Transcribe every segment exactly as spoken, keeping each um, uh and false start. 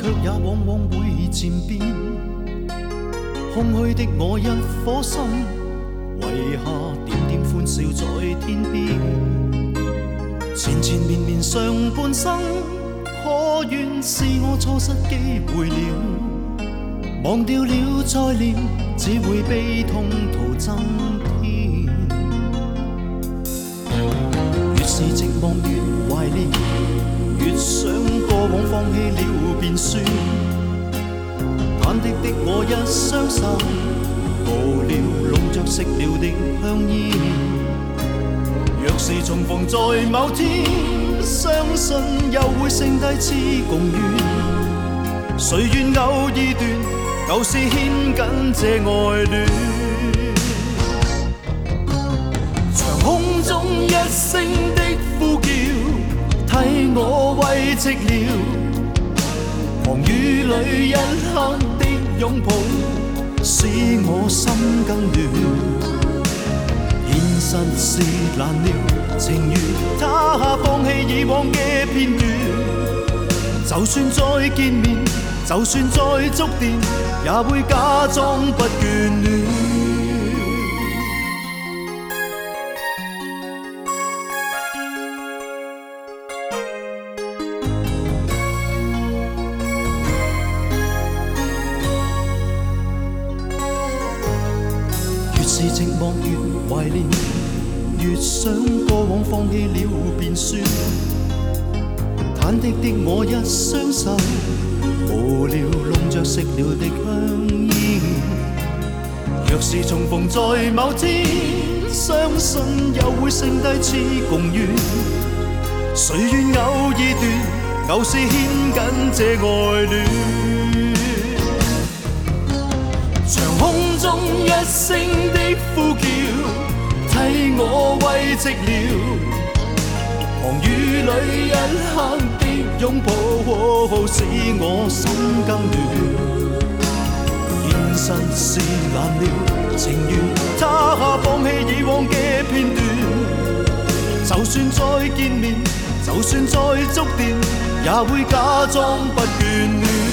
却也往往会渐变。空虚的我一颗心，遗下点点欢笑在天边。缠缠绵绵上半生，可愿是我错失机会了？忘掉了再念，只会悲痛徒增添。越是寂寞越怀念，越想過往放棄了便算。忐忑的我一雙手，無聊弄着熄了的香煙。若是重逢在某天，相信又會剩低次共願。誰願偶爾斷，舊事牽緊這愛戀。長空中一聲的呼叫，替我慰寂了。狂雨裏一刻的擁抱，使我心更亂。現實是難料，情願他放棄以往嘅片段。就算再見面，就算再觸電，也會假裝不眷戀。越是寂寞越懷念，越想過往放棄了便算。忐忑的我一雙手，無聊弄着熄了的香煙。若是重逢在某天，相信又會剩低次共願。誰願偶爾斷，舊事牽緊這愛戀。長空中一聲的呼叫，替我慰寂了。狂雨裏一刻的擁抱，使我心更亂。現實是難料，情願他放棄以往嘅片段。就算再見面，就算再觸電，也會假裝不眷戀。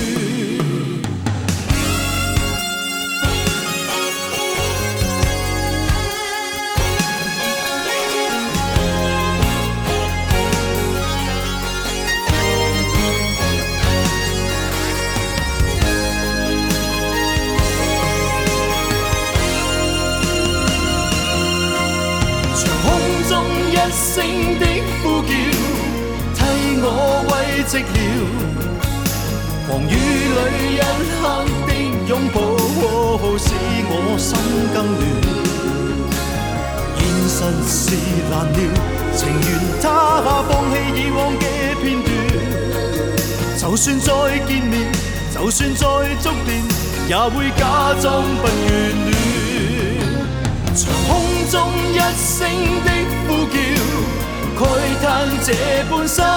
一聲的呼叫，替我慰寂了。狂雨裏一刻的擁抱，使我心更亂。現實是難料，情願他放棄以往嘅片段。就算再見面，就算再觸電，也會假裝不眷戀。長空中一聲的呼叫，慨嘆這半生。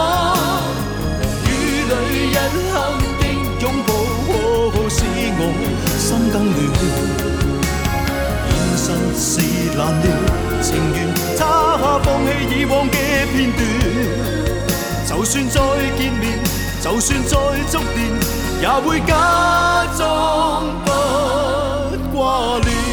雨裏一刻的擁抱，使我心更亂。現實是難料，情願他放棄以往嘅片段。就算再見面，就算再觸電，也會假裝不掛戀。